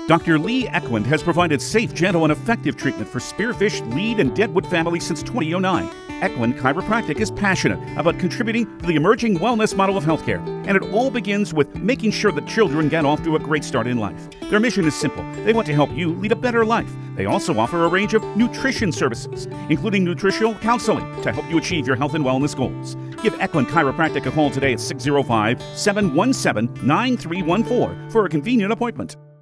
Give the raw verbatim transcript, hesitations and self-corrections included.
Doctor Lee Eklund has provided safe, gentle, and effective treatment for spearfish, lead, and deadwood families since two thousand nine. Eklund Chiropractic is passionate about contributing to the emerging wellness model of healthcare, and it all begins with making sure that children get off to a great start in life. Their mission is simple. They want to help you lead a better life. They also offer a range of nutrition services, including nutritional counseling, to help you achieve your health and wellness goals. Give Eklund Chiropractic a call today at six oh five, seven one seven, nine three one four for a convenient appointment.